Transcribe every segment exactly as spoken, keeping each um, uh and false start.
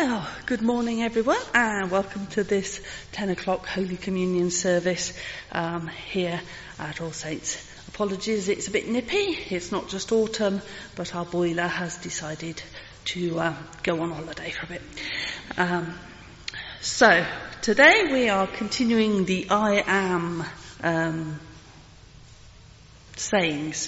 Well, good morning everyone, and welcome to this ten o'clock Holy Communion service um, here at All Saints. Apologies, it's a bit nippy. It's not just autumn, but our boiler has decided to uh, go on holiday for a bit. Um, so, today we are continuing the I am um, sayings.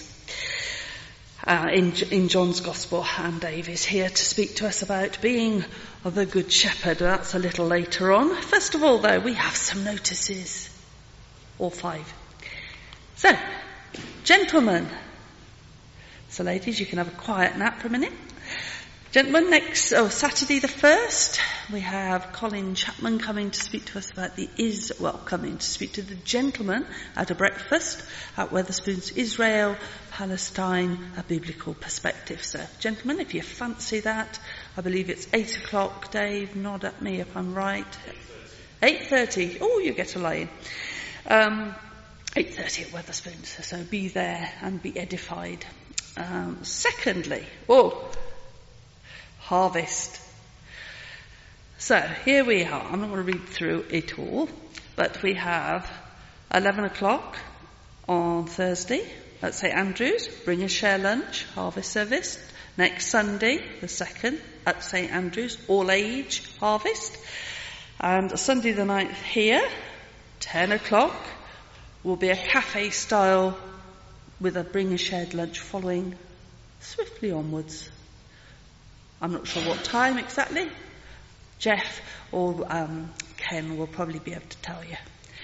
Uh, in, in John's Gospel, and Dave is here to speak to us about being the Good Shepherd. That's a little later on. First of all, though, we have some notices. All five. So, gentlemen. So, ladies, you can have a quiet nap for a minute. Gentlemen, next, oh, Saturday the first, we have Colin Chapman coming to speak to us about the is, well, coming to speak to the gentlemen at a breakfast at Wetherspoons, Israel, Palestine, a biblical perspective. So, gentlemen, if you fancy that, I believe it's eight o'clock. Dave, nod at me if I'm right. eight thirty. Oh, you get a lie-in. Um, eight thirty at Wetherspoons. So be there and be edified. Um, secondly, oh, harvest. So here we are. I'm not going to read through it all, but we have eleven o'clock on Thursday at St Andrews, bring a share lunch, harvest service. Next Sunday, the second, at St Andrews, all age harvest. And Sunday the ninth here, ten o'clock, will be a cafe style with a bring a shared lunch following swiftly onwards. I'm not sure what time exactly. Jeff or um, Ken will probably be able to tell you.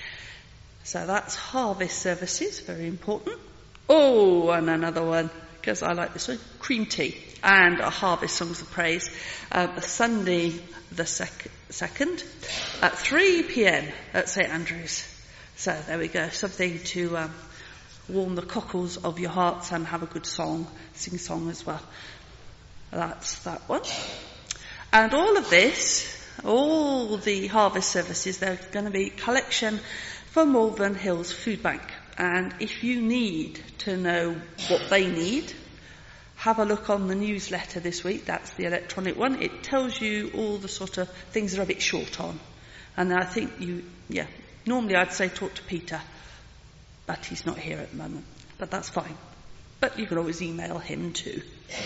So that's harvest services, very important. Oh, and another one, because I like this one, cream tea and a harvest songs of praise. Uh, Sunday the sec- second at three p.m. at St Andrews. So there we go, something to um, warm the cockles of your hearts and have a good song, sing song as well. That's that one. And all of this, all the harvest services, they're going to be collection for Malvern Hills Food Bank. And if you need to know what they need, have a look on the newsletter this week. That's the electronic one. It tells you all the sort of things that are a bit short on. And I think you, yeah, normally I'd say talk to Peter, but he's not here at the moment. But that's fine. But you can always email him too.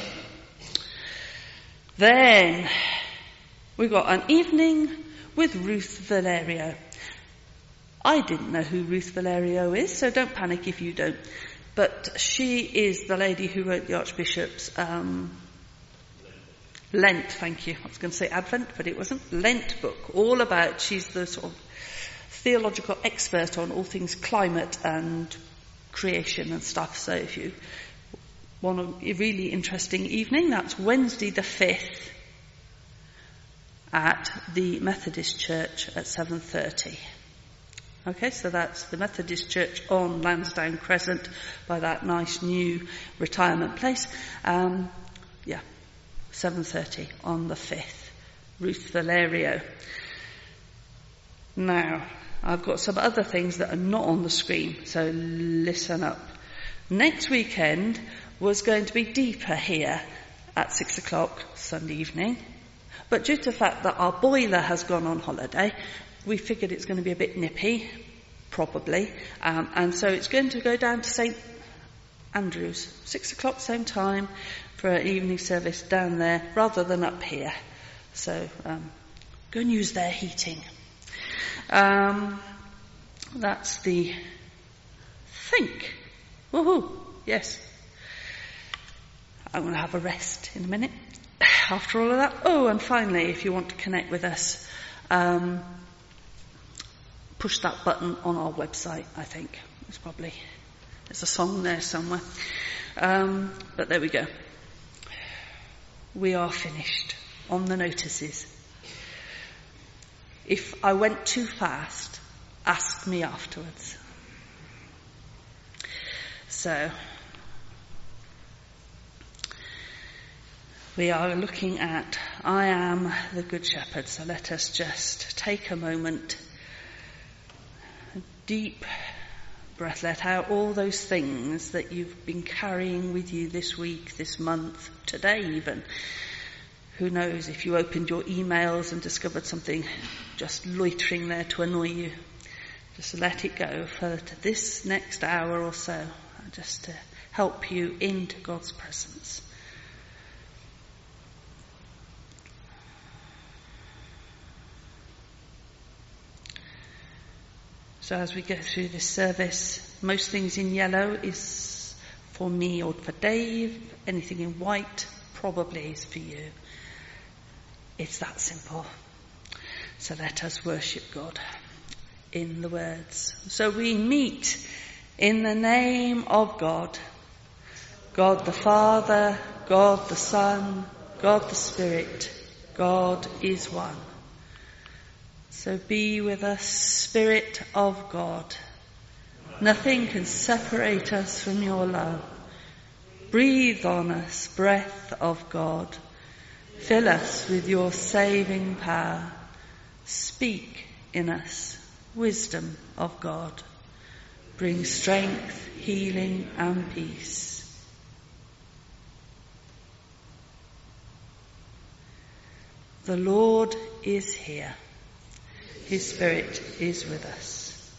Then we got an evening with Ruth Valerio. I didn't know who Ruth Valerio is, so don't panic if you don't. But she is the lady who wrote the Archbishop's um, Lent, thank you. I was going to say Advent, but it wasn't. Lent book, all about, she's the sort of theological expert on all things climate and creation and stuff. So if you want a really interesting evening, that's Wednesday the fifth at the Methodist Church at seven thirty. Okay, so that's the Methodist Church on Lansdowne Crescent by that nice new retirement place. Um, yeah, seven thirty on the fifth. Ruth Valerio. Now, I've got some other things that are not on the screen, so listen up. Next weekend was going to be deeper here at six o'clock Sunday evening. But due to the fact that our boiler has gone on holiday, we figured it's going to be a bit nippy, probably. Um, and so it's going to go down to St Andrews, six o'clock same time, for an evening service down there, rather than up here. So um, go and use their heating. Um, that's the think. Woohoo! Yes. I'm going to have a rest in a minute after all of that. Oh, and finally, if you want to connect with us, um, push that button on our website, I think. It's probably, there's a song there somewhere. Um, but there we go. We are finished on the notices. If I went too fast, ask me afterwards. So, we are looking at I am the Good Shepherd. So let us just take a moment, a deep breath, let out all those things that you've been carrying with you this week, this month, today even. Who knows if you opened your emails and discovered something just loitering there to annoy you. Just let it go for this next hour or so, just to help you into God's presence. So as we go through this service, most things in yellow is for me or for Dave. Anything in white probably is for you. It's that simple. So let us worship God in the words. So we meet in the name of God, God the Father, God the Son, God the Spirit. God is one. So be with us, Spirit of God. Nothing can separate us from your love. Breathe on us, breath of God. Fill us with your saving power. Speak in us, wisdom of God. Bring strength, healing and peace. The Lord is here. His Spirit is with us.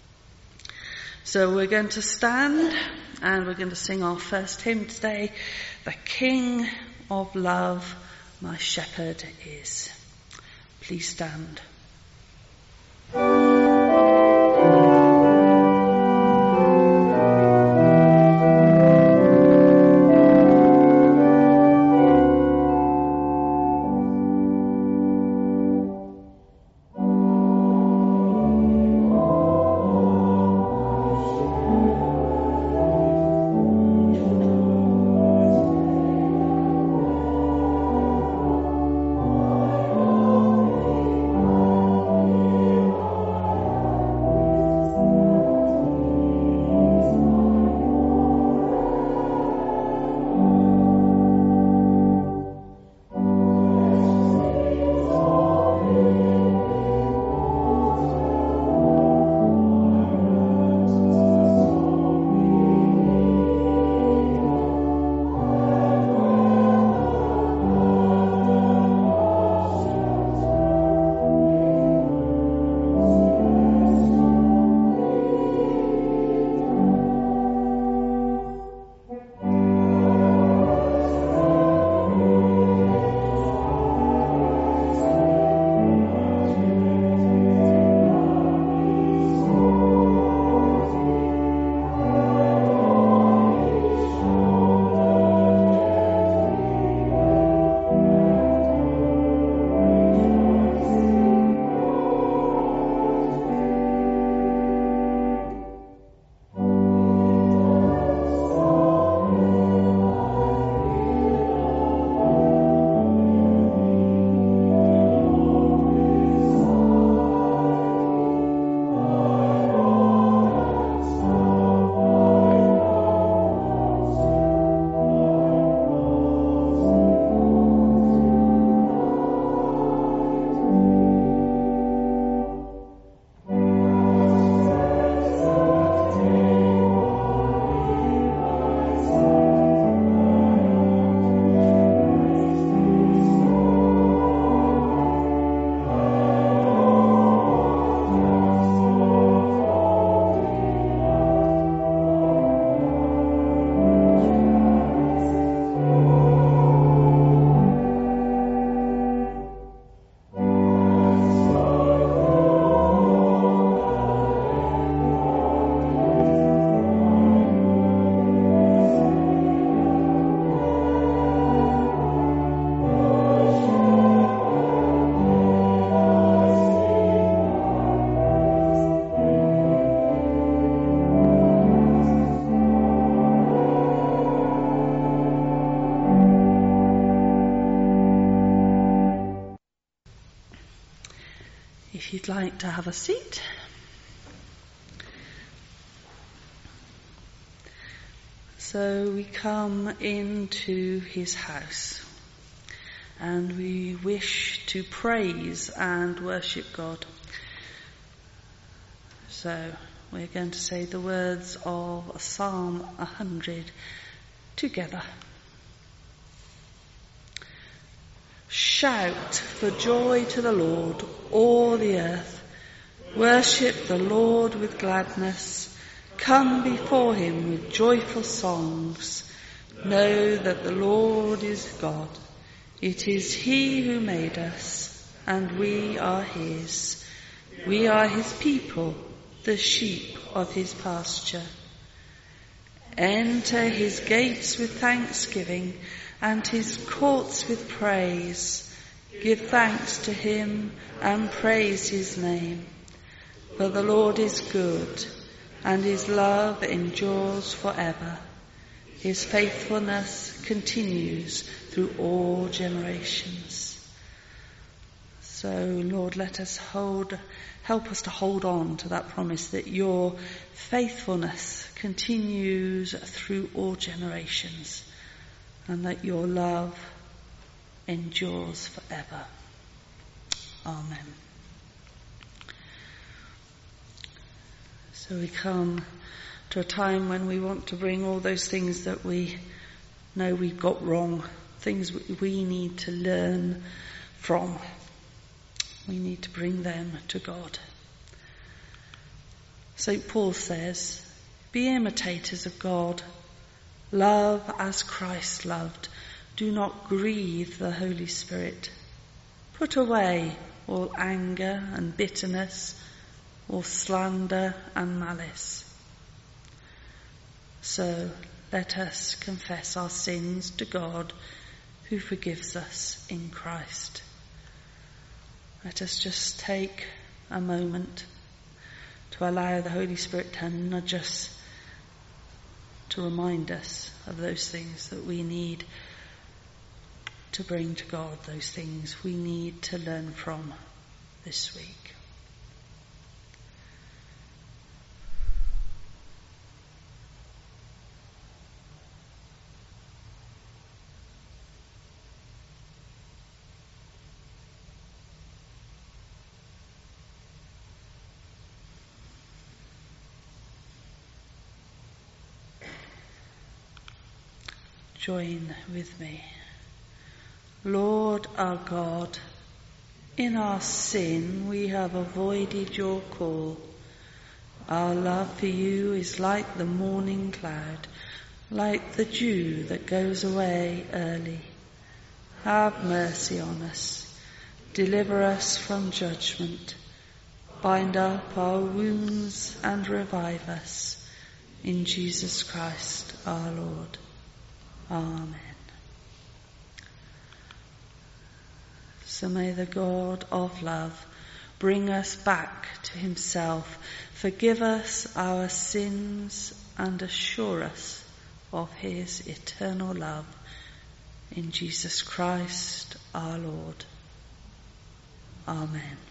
So we're going to stand and we're going to sing our first hymn today, The King of Love, My Shepherd Is. Please stand. If you'd like to have a seat. So we come into his house and we wish to praise and worship God. So we're going to say the words of Psalm one hundred together. Shout for joy to the Lord, all the earth. Worship the Lord with gladness. Come before him with joyful songs. Know that the Lord is God. It is he who made us, and we are his. We are his people, the sheep of his pasture. Enter his gates with thanksgiving and his courts with praise. Give thanks to him and praise his name. For the Lord is good, and his love endures forever. His faithfulness continues through all generations. So, Lord, let us hold, help us to hold on to that promise that your faithfulness continues through all generations, and that your love endures forever. Amen. So we come to a time when we want to bring all those things that we know we've got wrong, things we need to learn from. We need to bring them to God. Saint Paul says, be imitators of God. Love as Christ loved. Do not grieve the Holy Spirit. Put away all anger and bitterness, all slander and malice. So let us confess our sins to God, who forgives us in Christ. Let us just take a moment to allow the Holy Spirit to nudge us, to remind us of those things that we need to bring to God, those things we need to learn from this week. Join with me. Lord our God, in our sin we have avoided your call. Our love for you is like the morning cloud, like the dew that goes away early. Have mercy on us. Deliver us from judgment. Bind up our wounds and revive us. In Jesus Christ our Lord. Amen. So may the God of love bring us back to himself, forgive us our sins, and assure us of his eternal love. In Jesus Christ our Lord. Amen.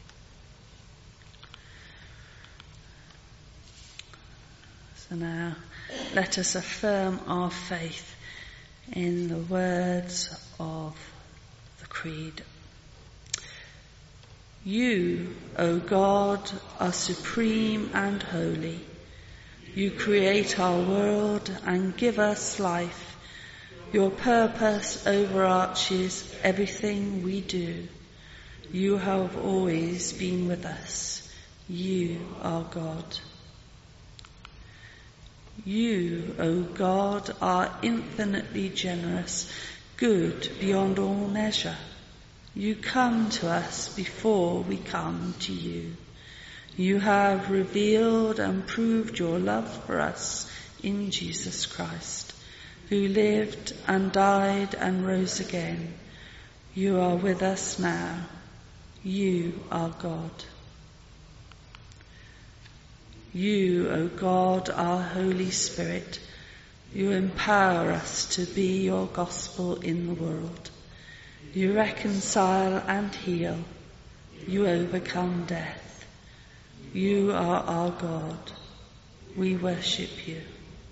So now let us affirm our faith in the words of the Creed. You, O God, are supreme and holy. You create our world and give us life. Your purpose overarches everything we do. You have always been with us. You are God. You, O God, are infinitely generous, good beyond all measure. You come to us before we come to you. You have revealed and proved your love for us in Jesus Christ, who lived and died and rose again. You are with us now. You are God. You, O God, our Holy Spirit, you empower us to be your gospel in the world. You reconcile and heal. You overcome death. You are our God. We worship you.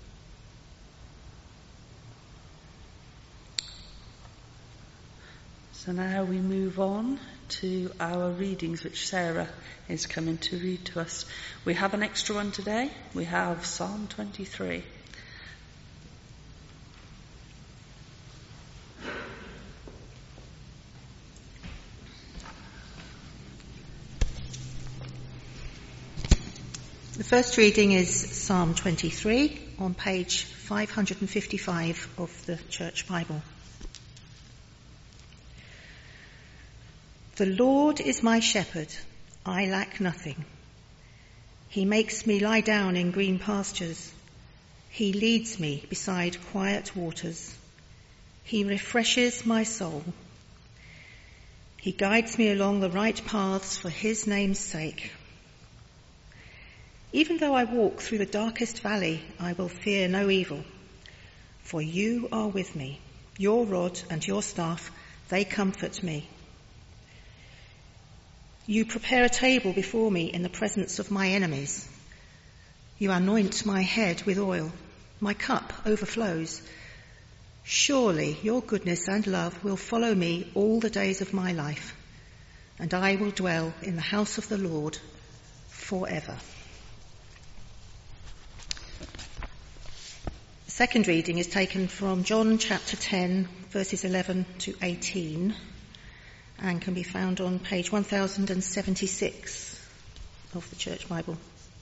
So now we move on to our readings, which Sarah is coming to read to us. We have an extra one today. We have Psalm twenty-three. first reading is Psalm twenty-three on page five hundred fifty-five of the Church Bible. The Lord is my shepherd, I lack nothing. He makes me lie down in green pastures. He leads me beside quiet waters. He refreshes my soul. He guides me along the right paths for his name's sake. Even though I walk through the darkest valley, I will fear no evil, for you are with me. Your rod and your staff, they comfort me. You prepare a table before me in the presence of my enemies. You anoint my head with oil. My cup overflows. Surely your goodness and love will follow me all the days of my life, and I will dwell in the house of the Lord forever. The second reading is taken from John chapter ten, verses eleven to eighteen, and can be found on page one thousand seventy-six of the Church Bible.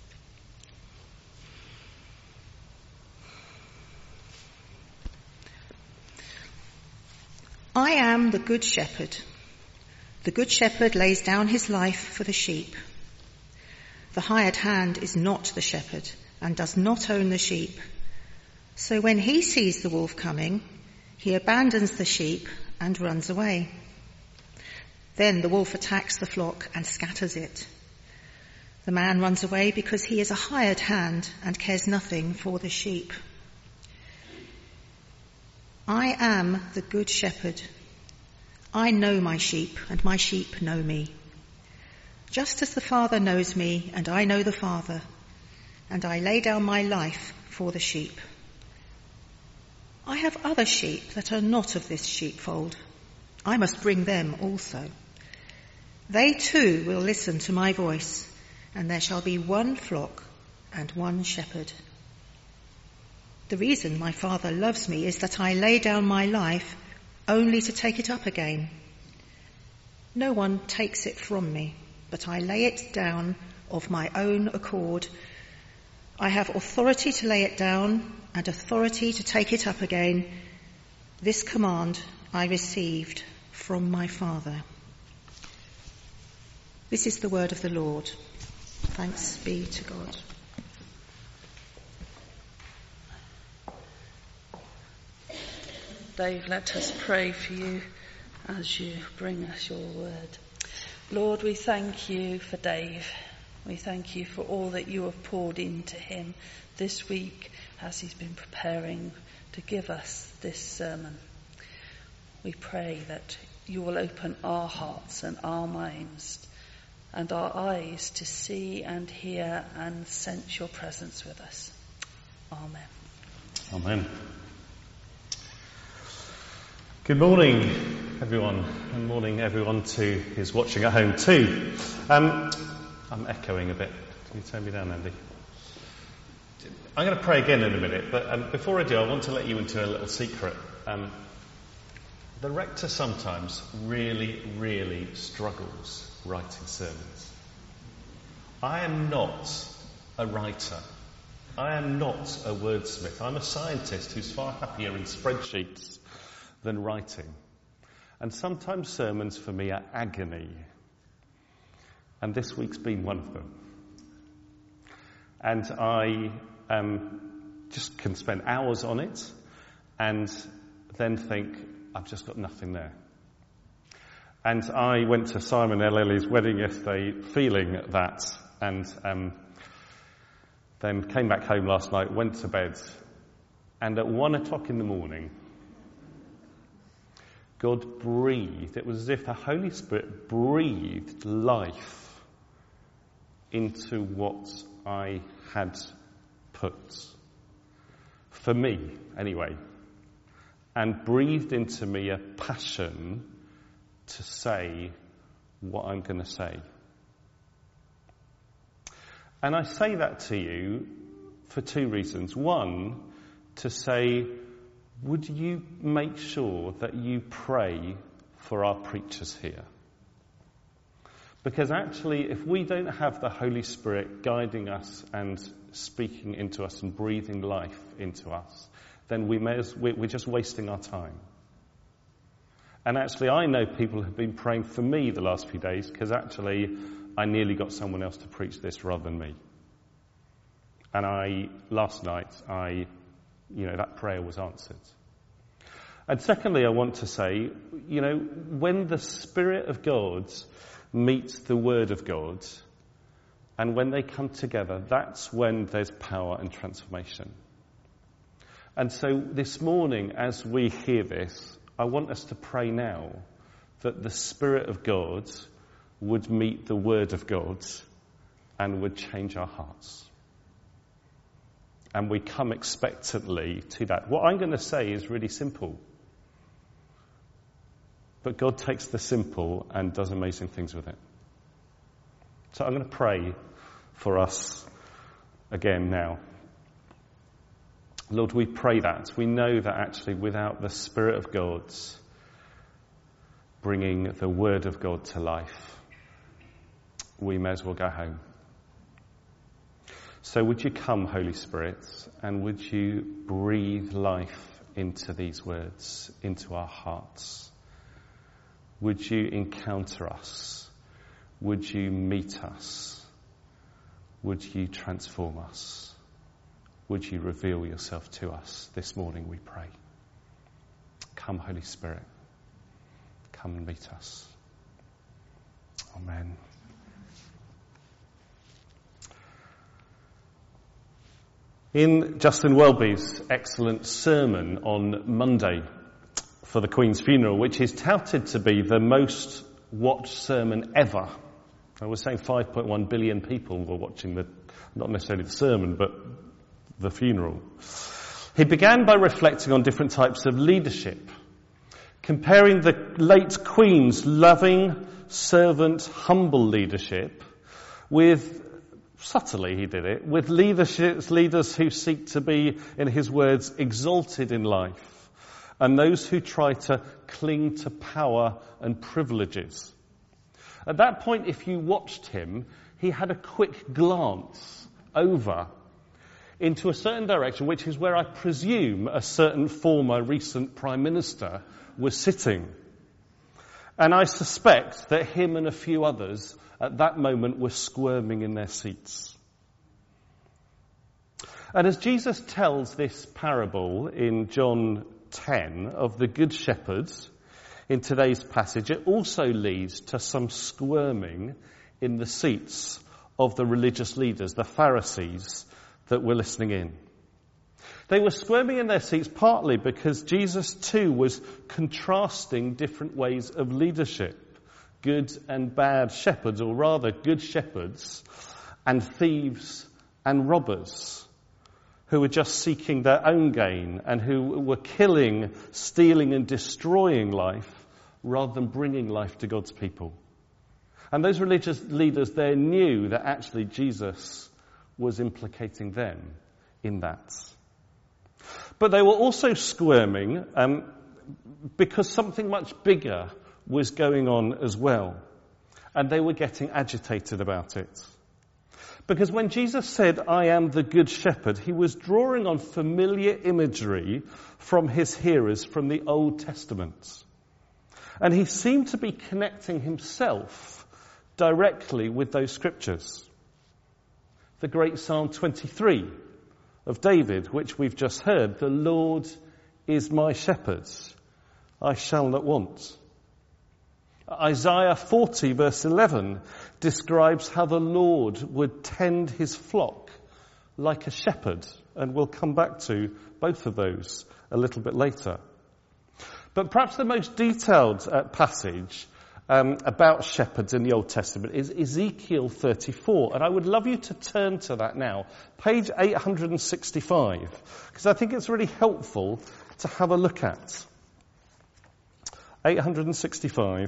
I am the good shepherd. The good shepherd lays down his life for the sheep. The hired hand is not the shepherd and does not own the sheep. So when he sees the wolf coming, he abandons the sheep and runs away. Then the wolf attacks the flock and scatters it. The man runs away because he is a hired hand and cares nothing for the sheep. I am the good shepherd. I know my sheep, and my sheep know me. Just as the Father knows me, and I know the Father, and I lay down my life for the sheep. I have other sheep that are not of this sheepfold. I must bring them also. They too will listen to my voice, and there shall be one flock and one shepherd. The reason my Father loves me is that I lay down my life only to take it up again. No one takes it from me, but I lay it down of my own accord. I have authority to lay it down and authority to take it up again. This command I received from my Father. This is the word of the Lord. Thanks be to God. Dave, let us pray for you as you bring us your word. Lord, we thank you for Dave. We thank you for all that you have poured into him this week as he's been preparing to give us this sermon. We pray that you will open our hearts and our minds and our eyes to see and hear and sense your presence with us. Amen. Amen. Good morning, everyone. Good morning, everyone to who's watching at home too. Um, I'm echoing a bit. Can you turn me down, Andy? I'm going to pray again in a minute, but um, before I do, I want to let you into a little secret. Um, the rector sometimes really, really struggles writing sermons. I am not a writer. I am not a wordsmith. I'm a scientist who's far happier in spreadsheets than writing. And sometimes sermons for me are agony. And this week's been one of them. And I um, just can spend hours on it and then think, I've just got nothing there. And I went to Simon and Lily's wedding yesterday feeling that, and um, then came back home last night, went to bed, and at one o'clock in the morning, God breathed. It was as if the Holy Spirit breathed life into what I had put. For me, anyway. And breathed into me a passion to say what I'm going to say. And I say that to you for two reasons. One, to say, would you make sure that you pray for our preachers here? Because actually, if we don't have the Holy Spirit guiding us and speaking into us and breathing life into us, then we may as, we're just wasting our time. And actually, I know people have been praying for me the last few days because actually I nearly got someone else to preach this rather than me. And I, last night, I, you know, that prayer was answered. And secondly, I want to say, you know, when the Spirit of God meets the Word of God, and when they come together, that's when there's power and transformation. And so this morning, as we hear this, I want us to pray now that the Spirit of God would meet the Word of God and would change our hearts. And we come expectantly to that. What I'm going to say is really simple. But God takes the simple and does amazing things with it. So I'm going to pray for us again now. Lord, we pray that. We know that actually without the Spirit of God bringing the Word of God to life, we may as well go home. So would you come, Holy Spirit, and would you breathe life into these words, into our hearts? Would you encounter us? Would you meet us? Would you transform us? Would you reveal yourself to us this morning, we pray. Come, Holy Spirit. Come and meet us. Amen. In Justin Welby's excellent sermon on Monday for the Queen's funeral, which is touted to be the most watched sermon ever. I was saying five point one billion people were watching the, not necessarily the sermon, but the funeral. He began by reflecting on different types of leadership, comparing the late Queen's loving, servant, humble leadership with, subtly he did it, with leaderships, leaders who seek to be, in his words, exalted in life, and those who try to cling to power and privileges. At that point, if you watched him, he had a quick glance over into a certain direction, which is where I presume a certain former recent Prime Minister was sitting. And I suspect that him and a few others at that moment were squirming in their seats. And as Jesus tells this parable in John ten of the Good Shepherd in today's passage, it also leads to some squirming in the seats of the religious leaders, the Pharisees, that were listening in. They were squirming in their seats partly because Jesus too was contrasting different ways of leadership, good and bad shepherds, or rather good shepherds and thieves and robbers who were just seeking their own gain and who were killing, stealing and destroying life rather than bringing life to God's people. And those religious leaders there knew that actually Jesus was implicating them in that. But they were also squirming um, because something much bigger was going on as well. And they were getting agitated about it. Because when Jesus said, "I am the good shepherd," he was drawing on familiar imagery from his hearers from the Old Testament. And he seemed to be connecting himself directly with those scriptures. The great Psalm twenty-three of David, which we've just heard, "The Lord is my shepherd, I shall not want." Isaiah forty verse eleven describes how the Lord would tend his flock like a shepherd, and we'll come back to both of those a little bit later. But perhaps the most detailed uh, passage um, about shepherds in the Old Testament is Ezekiel thirty-four, and I would love you to turn to that now, page eight hundred sixty-five, because I think it's really helpful to have a look at. eight hundred sixty-five.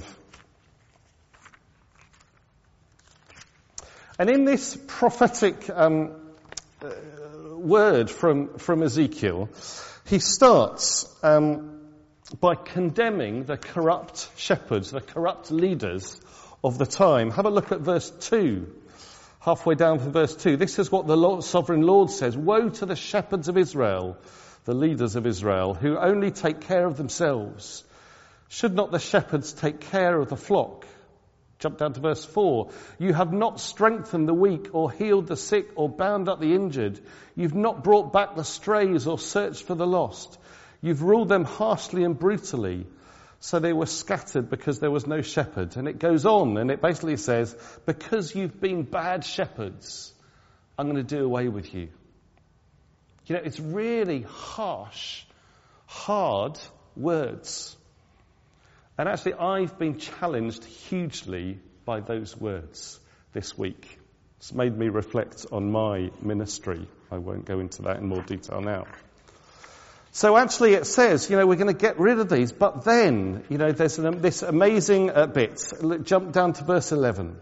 And in this prophetic um, uh, word from, from Ezekiel, he starts um, by condemning the corrupt shepherds, the corrupt leaders of the time. Have a look at verse two. Halfway down from verse two. This is what the Lord, sovereign Lord says. Woe to the shepherds of Israel, the leaders of Israel, who only take care of themselves. Should not the shepherds take care of the flock? Jump down to verse four. You have not strengthened the weak or healed the sick or bound up the injured. You've not brought back the strays or searched for the lost. You've ruled them harshly and brutally. So they were scattered because there was no shepherd. And it goes on and it basically says, because you've been bad shepherds, I'm going to do away with you. You know, it's really harsh, hard words. And actually, I've been challenged hugely by those words this week. It's made me reflect on my ministry. I won't go into that in more detail now. So actually it says, you know, we're going to get rid of these, but then, you know, there's an, this amazing uh, bit. Jump down to verse eleven.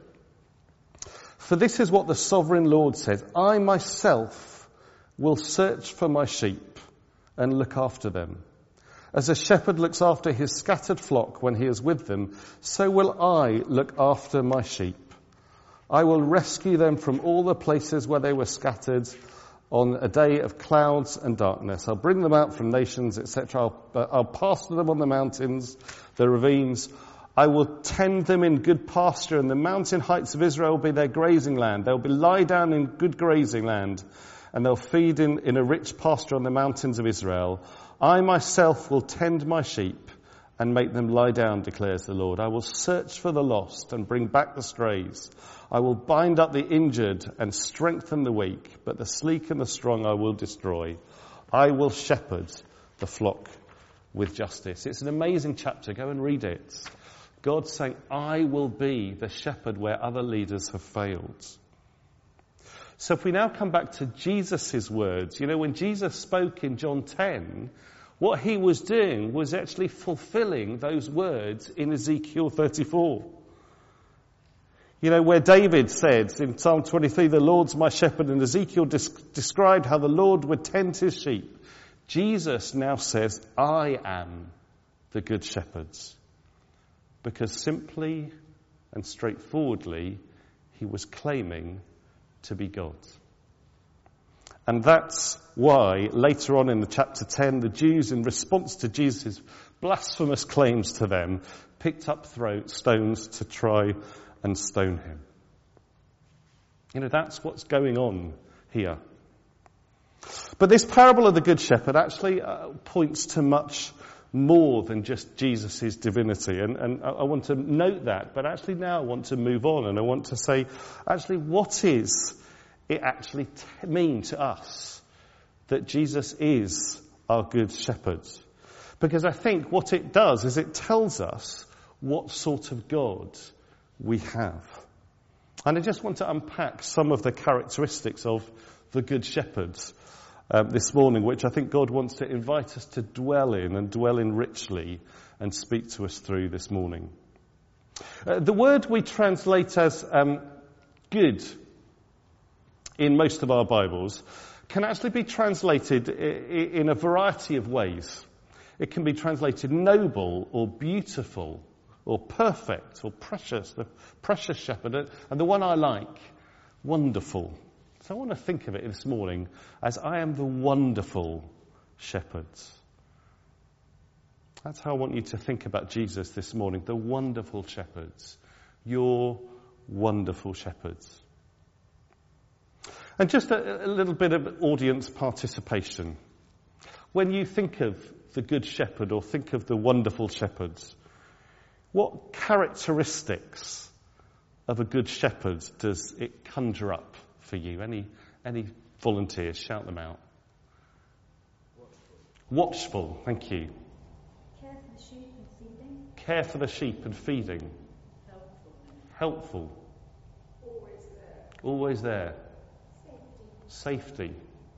For this is what the sovereign Lord says, I myself will search for my sheep and look after them. As a shepherd looks after his scattered flock when he is with them, so will I look after my sheep. I will rescue them from all the places where they were scattered on a day of clouds and darkness. I'll bring them out from nations, et cetera. I'll, uh, I'll pasture them on the mountains, the ravines. I will tend them in good pasture, and the mountain heights of Israel will be their grazing land. They'll be lie down in good grazing land, and they'll feed in, in a rich pasture on the mountains of Israel. I myself will tend my sheep and make them lie down, declares the Lord. I will search for the lost and bring back the strays. I will bind up the injured and strengthen the weak, but the sleek and the strong I will destroy. I will shepherd the flock with justice. It's an amazing chapter. Go and read it. God's saying, I will be the shepherd where other leaders have failed. So if we now come back to Jesus' words, you know, when Jesus spoke in John ten, what he was doing was actually fulfilling those words in Ezekiel thirty-four. You know, where David said in Psalm twenty-three, the Lord's my shepherd, and Ezekiel des- described how the Lord would tend his sheep. Jesus now says, I am the good shepherd. Because simply and straightforwardly, he was claiming to be God. And that's why later on in the chapter ten, the Jews, in response to Jesus' blasphemous claims to them, picked up throat stones to try and stone him. You know, that's what's going on here. But this parable of the Good Shepherd actually uh, points to much more than just Jesus' divinity. And, and I want to note that, but actually now I want to move on and I want to say, actually, what is it actually t- mean to us that Jesus is our Good Shepherd? Because I think what it does is it tells us what sort of God we have. And I just want to unpack some of the characteristics of the Good Shepherd Um, this morning, which I think God wants to invite us to dwell in and dwell in richly and speak to us through this morning. Uh, the word we translate as um, good in most of our Bibles can actually be translated I- in a variety of ways. It can be translated noble or beautiful or perfect or precious, the precious shepherd, and the one I like, wonderful. So I want to think of it this morning as I am the wonderful shepherd. That's how I want you to think about Jesus this morning, the wonderful shepherds, your wonderful shepherds. And just a, a little bit of audience participation. When you think of the Good Shepherd or think of the wonderful shepherds, what characteristics of a good shepherd does it conjure up for you? Any any volunteers? Shout them out. Watchful. Watchful, thank you. Care for the sheep and feeding. Care for the sheep and feeding. Helpful. Helpful. Always there. Always there. Safety. Safety.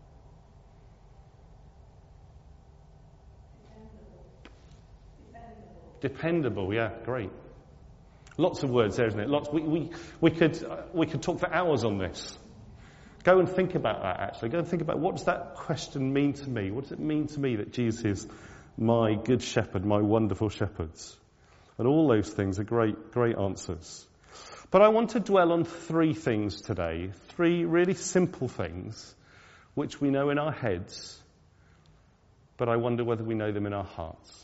Dependable. Dependable, yeah, great. Lots of words there, isn't it? Lots. We we we could uh, we could talk for hours on this. Go and think about that. Actually, go and think about what does that question mean to me? What does it mean to me that Jesus is my good shepherd, my wonderful shepherd? And all those things are great, great answers. But I want to dwell on three things today, three really simple things which we know in our heads, but I wonder whether we know them in our hearts.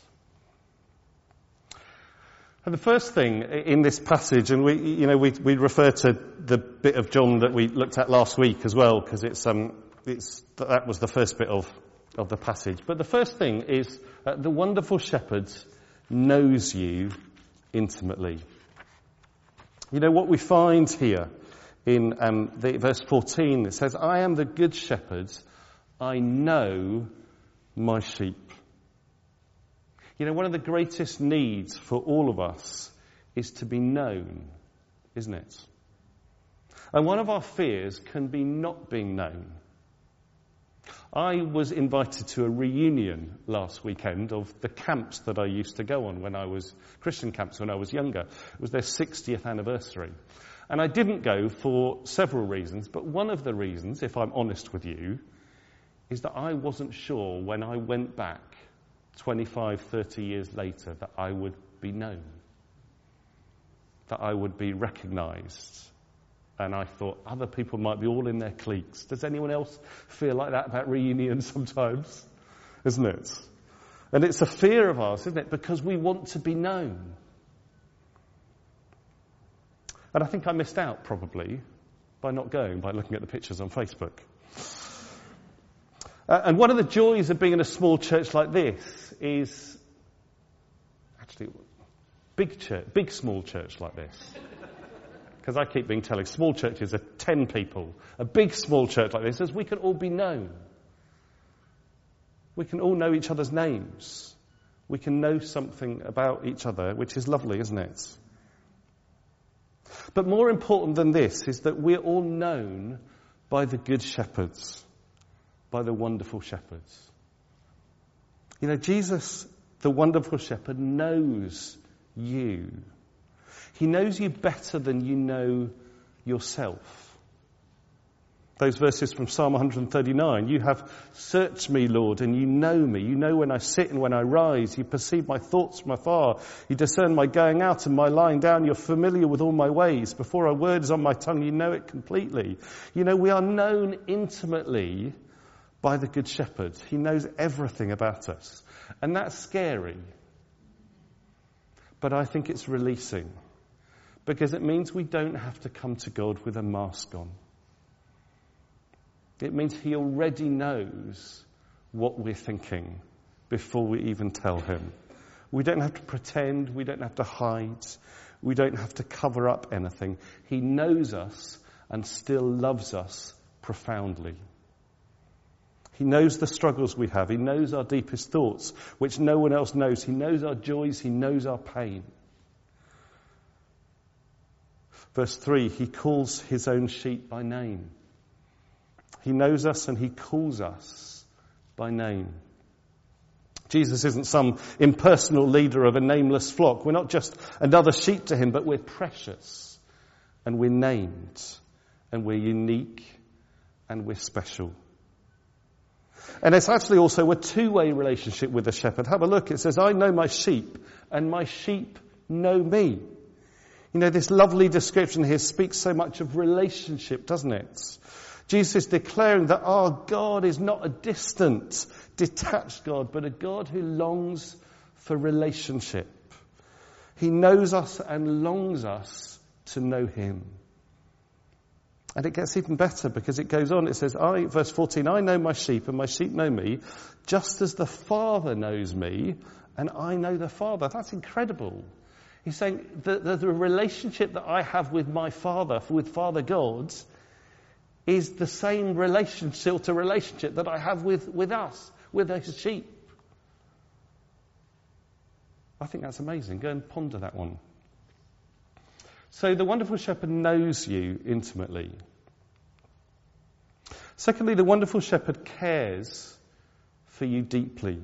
And the first thing in this passage, and we, you know, we, we refer to the bit of John that we looked at last week as well, because it's, um, it's, that was the first bit of, of the passage. But the first thing is uh, the wonderful shepherd knows you intimately. You know what we find here in um, the, verse fourteen, it says, I am the good shepherd, I know my sheep. You know, one of the greatest needs for all of us is to be known, isn't it? And one of our fears can be not being known. I was invited to a reunion last weekend of the camps that I used to go on when I was, Christian camps when I was younger. It was their sixtieth anniversary. And I didn't go for several reasons, but one of the reasons, if I'm honest with you, is that I wasn't sure when I went back twenty-five, thirty years later that I would be known, that I would be recognised. And I thought other people might be all in their cliques. Does anyone else feel like that about reunions sometimes? Isn't it? And it's a fear of ours, isn't it? Because we want to be known. And I think I missed out probably by not going, by looking at the pictures on Facebook. Uh, and one of the joys of being in a small church like this is actually big church, big small church like this. Because I keep being telling small churches are ten people. A big small church like this is we can all be known. We can all know each other's names. We can know something about each other, which is lovely, isn't it? But more important than this is that we're all known by the good shepherds, by the wonderful shepherds. You know, Jesus, the wonderful shepherd, knows you. He knows you better than you know yourself. Those verses from Psalm one thirty-nine, you have searched me, Lord, and you know me. You know when I sit and when I rise. You perceive my thoughts from afar. You discern my going out and my lying down. You're familiar with all my ways. Before a word is on my tongue, you know it completely. You know, we are known intimately by the Good Shepherd. He knows everything about us. And that's scary. But I think it's releasing. Because it means we don't have to come to God with a mask on. It means he already knows what we're thinking before we even tell him. We don't have to pretend. We don't have to hide. We don't have to cover up anything. He knows us and still loves us profoundly. He knows the struggles we have. He knows our deepest thoughts, which no one else knows. He knows our joys. He knows our pain. Verse three, he calls his own sheep by name. He knows us and he calls us by name. Jesus isn't some impersonal leader of a nameless flock. We're not just another sheep to him, but we're precious and we're named and we're unique and we're special. And it's actually also a two-way relationship with the shepherd. Have a look. It says, I know my sheep and my sheep know me. You know, this lovely description here speaks so much of relationship, doesn't it? Jesus is declaring that our God is not a distant, detached God, but a God who longs for relationship. He knows us and longs us to know him. And it gets even better because it goes on. It says, I, verse fourteen, I know my sheep and my sheep know me, just as the Father knows me and I know the Father. That's incredible. He's saying that the, the relationship that I have with my Father, with Father God, is the same relationship to relationship that I have with, with us, with his sheep. I think that's amazing. Go and ponder that one. So the wonderful shepherd knows you intimately. Secondly, the wonderful shepherd cares for you deeply.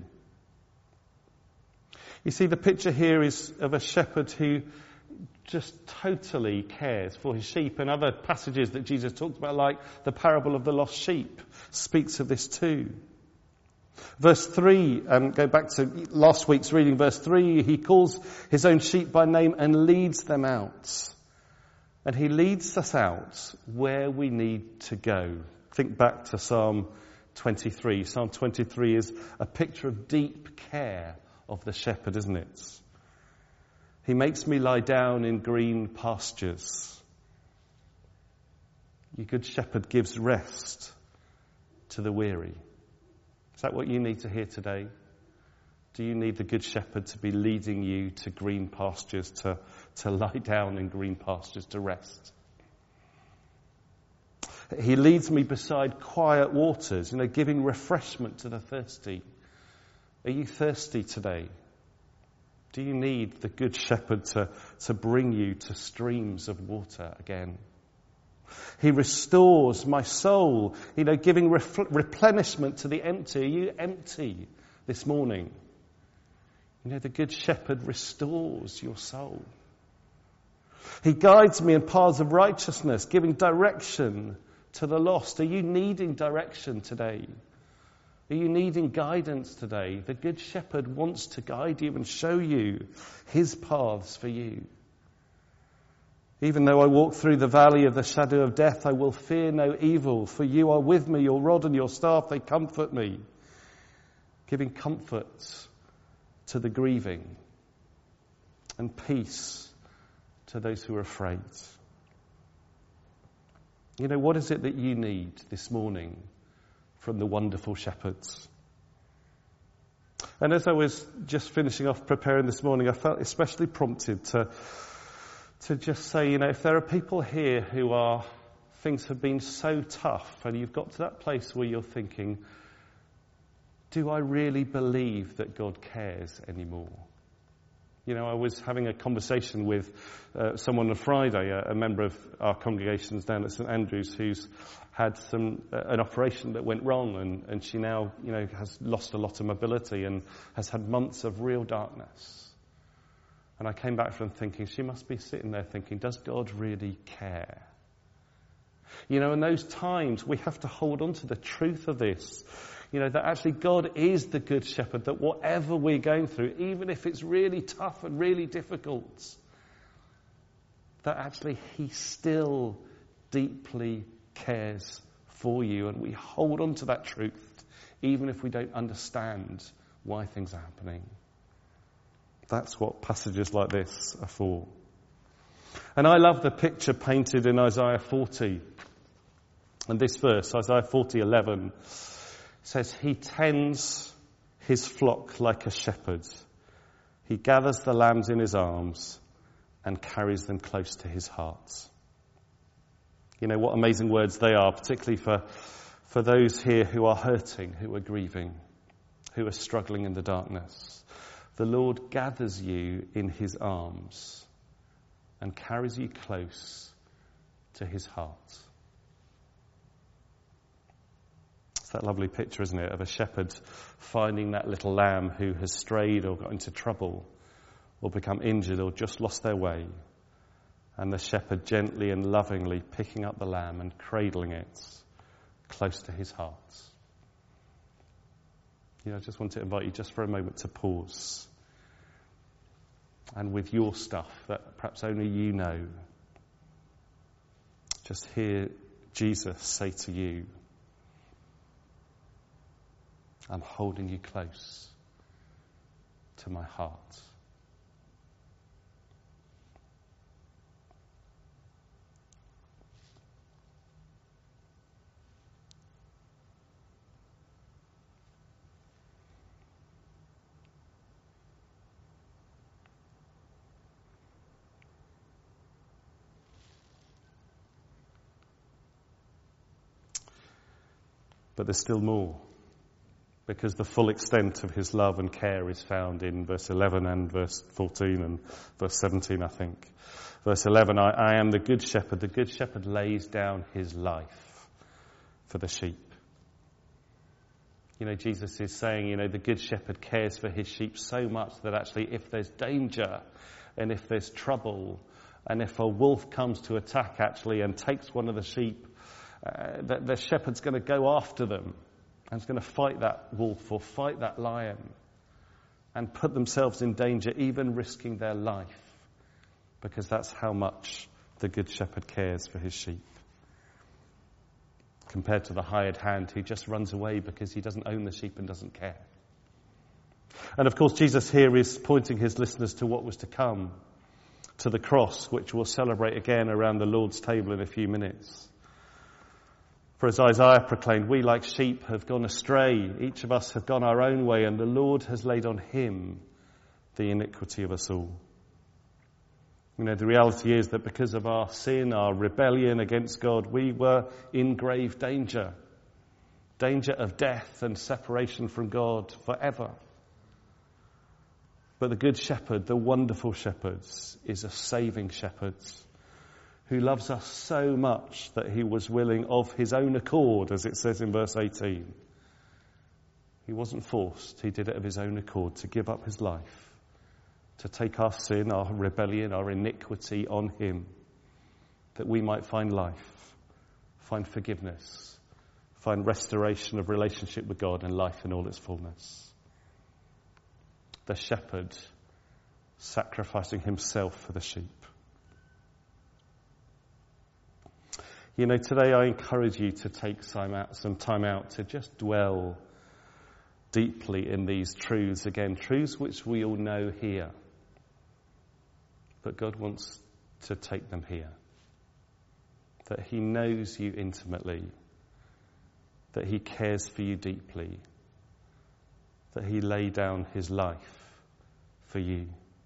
You see, the picture here is of a shepherd who just totally cares for his sheep. And other passages that Jesus talked about, like the parable of the lost sheep, speaks of this too. Verse three, um, go back to last week's reading, verse three, he calls his own sheep by name and leads them out. And he leads us out where we need to go. Think back to Psalm twenty-three. Psalm twenty-three is a picture of deep care of the shepherd, isn't it? He makes me lie down in green pastures. Your good shepherd gives rest to the weary. Is that what you need to hear today? Do you need the good shepherd to be leading you to green pastures, to, to lie down in green pastures, to rest? He leads me beside quiet waters, you know, giving refreshment to the thirsty. Are you thirsty today? Do you need the good shepherd to, to bring you to streams of water again? He restores my soul, you know, giving ref- replenishment to the empty. Are you empty this morning? You know, the good shepherd restores your soul. He guides me in paths of righteousness, giving direction to the lost. Are you needing direction today? Are you needing guidance today? The good shepherd wants to guide you and show you his paths for you. Even though I walk through the valley of the shadow of death, I will fear no evil, for you are with me, your rod and your staff, they comfort me, giving comfort to the grieving and peace to those who are afraid. You know, what is it that you need this morning from the wonderful shepherds? And as I was just finishing off preparing this morning, I felt especially prompted to to just say, you know, if there are people here who are, things have been so tough and you've got to that place where you're thinking, do I really believe that God cares anymore? You know, I was having a conversation with uh, someone on Friday, a, a member of our congregations down at St Andrews, who's had some uh, an operation that went wrong, and, and she now, you know, has lost a lot of mobility and has had months of real darkness. And I came back from thinking, she must be sitting there thinking, does God really care? You know, in those times, we have to hold on to the truth of this. You know, that actually God is the good shepherd, that whatever we're going through, even if it's really tough and really difficult, that actually he still deeply cares for you. And we hold on to that truth, even if we don't understand why things are happening. That's what passages like this are for. And I love the picture painted in Isaiah forty. And this verse, Isaiah forty eleven, says, he tends his flock like a shepherd. He gathers the lambs in his arms and carries them close to his heart. You know, what amazing words they are, particularly for, for those here who are hurting, who are grieving, who are struggling in the darkness. The Lord gathers you in his arms and carries you close to his heart. It's that lovely picture, isn't it, of a shepherd finding that little lamb who has strayed or got into trouble or become injured or just lost their way. And the shepherd gently and lovingly picking up the lamb and cradling it close to his heart. You know, I just want to invite you just for a moment to pause. And with your stuff that perhaps only you know, just hear Jesus say to you, I'm holding you close to my heart. But there's still more, because the full extent of his love and care is found in verse eleven and verse fourteen and verse seventeen, I think. Verse eleven, I, I am the good shepherd. The good shepherd lays down his life for the sheep. You know, Jesus is saying, you know, the good shepherd cares for his sheep so much that actually if there's danger and if there's trouble and if a wolf comes to attack actually and takes one of the sheep, Uh, the, the shepherd's going to go after them and is going to fight that wolf or fight that lion and put themselves in danger, even risking their life, because that's how much the good shepherd cares for his sheep, compared to the hired hand who just runs away because he doesn't own the sheep and doesn't care. And of course, Jesus here is pointing his listeners to what was to come, to the cross, which we'll celebrate again around the Lord's table in a few minutes. For as Isaiah proclaimed, we like sheep have gone astray. Each of us have gone our own way, and the Lord has laid on him the iniquity of us all. You know, the reality is that because of our sin, our rebellion against God, we were in grave danger. Danger of death and separation from God forever. But the good shepherd, the wonderful shepherd, is a saving shepherd who loves us so much that he was willing of his own accord, as it says in verse eighteen. He wasn't forced, he did it of his own accord to give up his life, to take our sin, our rebellion, our iniquity on him, that we might find life, find forgiveness, find restoration of relationship with God and life in all its fullness. The shepherd sacrificing himself for the sheep. You know, today I encourage you to take some, out, some time out to just dwell deeply in these truths again, truths which we all know here. But God wants to take them here. That he knows you intimately. That he cares for you deeply. That he laid down his life for you.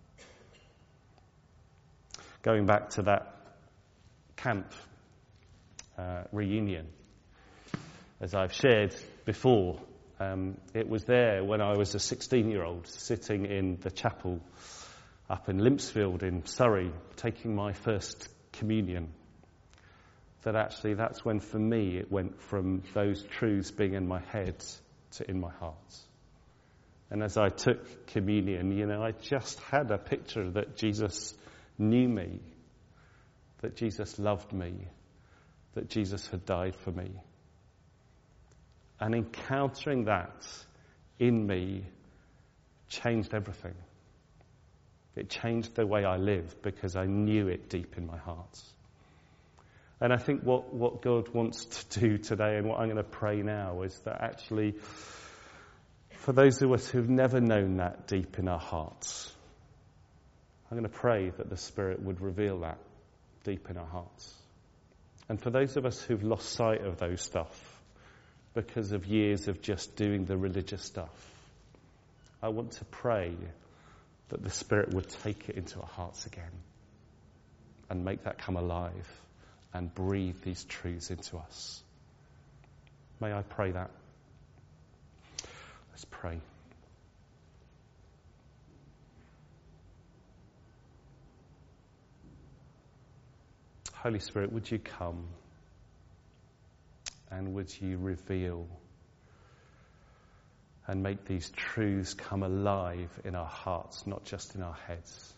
Going back to that camp uh, reunion, as I've shared before, um, it was there when I was a sixteen-year-old sitting in the chapel up in Limpsfield in Surrey, taking my first communion, that actually that's when for me it went from those truths being in my head to in my heart. And as I took communion, you know, I just had a picture that Jesus knew me, that Jesus loved me, that Jesus had died for me. And encountering that in me changed everything. It changed the way I live because I knew it deep in my heart. And I think what, what God wants to do today and what I'm going to pray now is that actually, for those of us who've never known that deep in our hearts, I'm going to pray that the Spirit would reveal that deep in our hearts. And for those of us who've lost sight of those stuff because of years of just doing the religious stuff, I want to pray that the Spirit would take it into our hearts again and make that come alive and breathe these truths into us. May I pray that? Let's pray. Holy Spirit, would you come and would you reveal and make these truths come alive in our hearts, not just in our heads?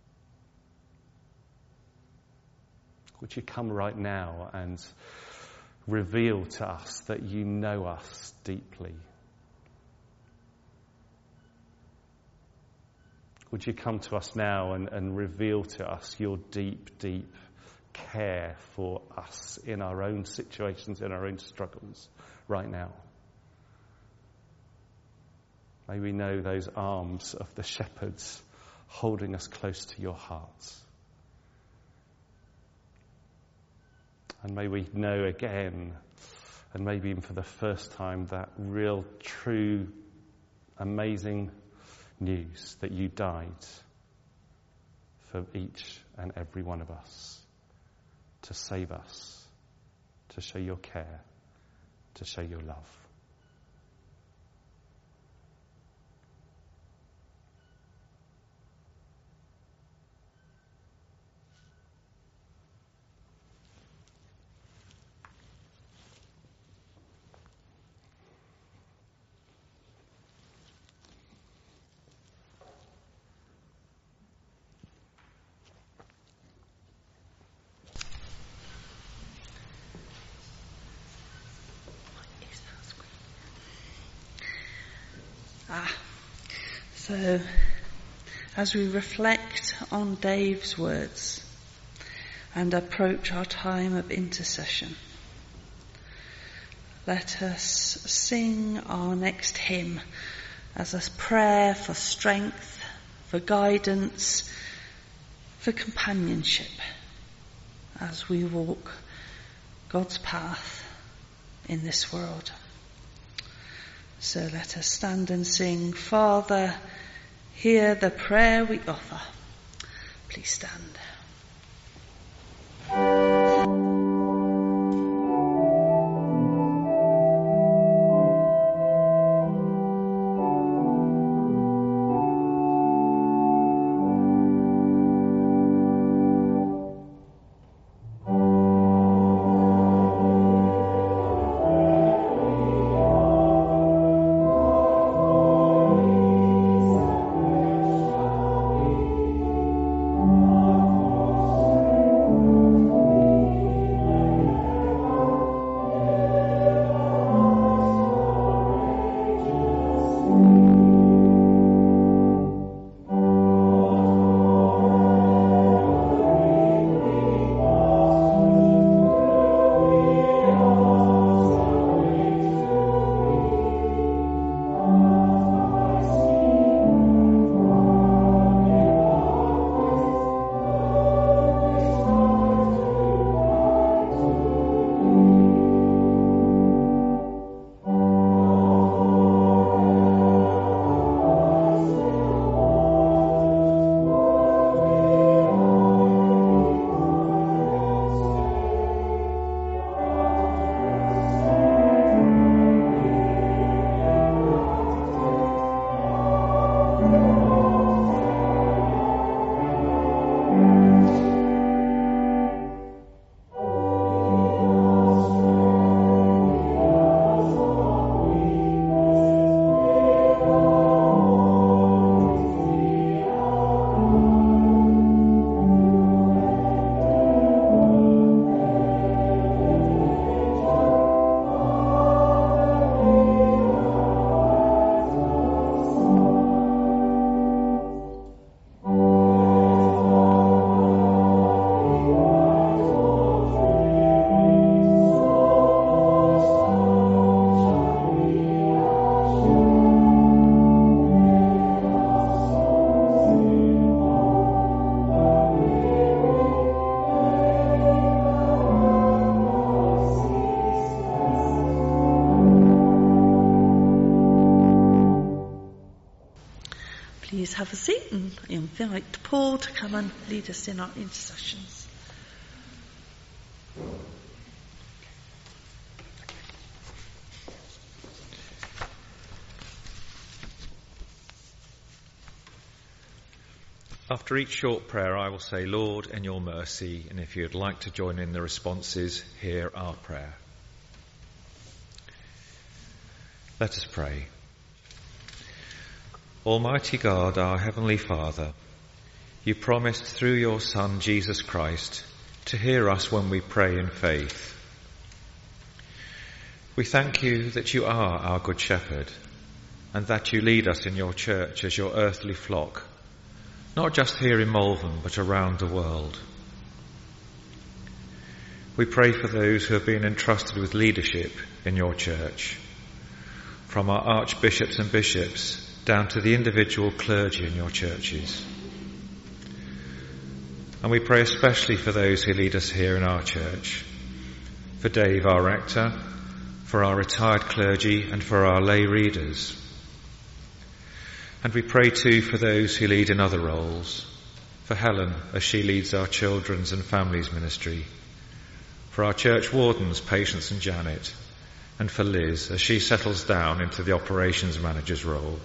Would you come right now and reveal to us that you know us deeply? Would you come to us now and, and reveal to us your deep, deep care for us in our own situations, in our own struggles right now? May we know those arms of the shepherds holding us close to your heart. And may we know again, and maybe even for the first time, that real, true, amazing news that you died for each and every one of us, to save us, to show your care, to show your love. Ah, so as we reflect on Dave's words and approach our time of intercession. Let us sing our next hymn as a prayer for strength, for guidance, for companionship as we walk God's path in this world. So let us stand and sing, Father, hear the prayer we offer. Please stand. Please have a seat and I invite Paul to come and lead us in our intercessions. After each short prayer, I will say, Lord, in your mercy, and if you'd like to join in the responses, hear our prayer. Let us pray. Almighty God, our Heavenly Father, you promised through your Son, Jesus Christ, to hear us when we pray in faith. We thank you that you are our Good Shepherd, and that you lead us in your church as your earthly flock, not just here in Malvern, but around the world. We pray for those who have been entrusted with leadership in your church, from our archbishops and bishops down to the individual clergy in your churches. And we pray especially for those who lead us here in our church, for Dave, our rector, for our retired clergy, and for our lay readers. And we pray too for those who lead in other roles, for Helen as she leads our children's and families ministry, for our church wardens, Patience and Janet, and for Liz as she settles down into the operations manager's role.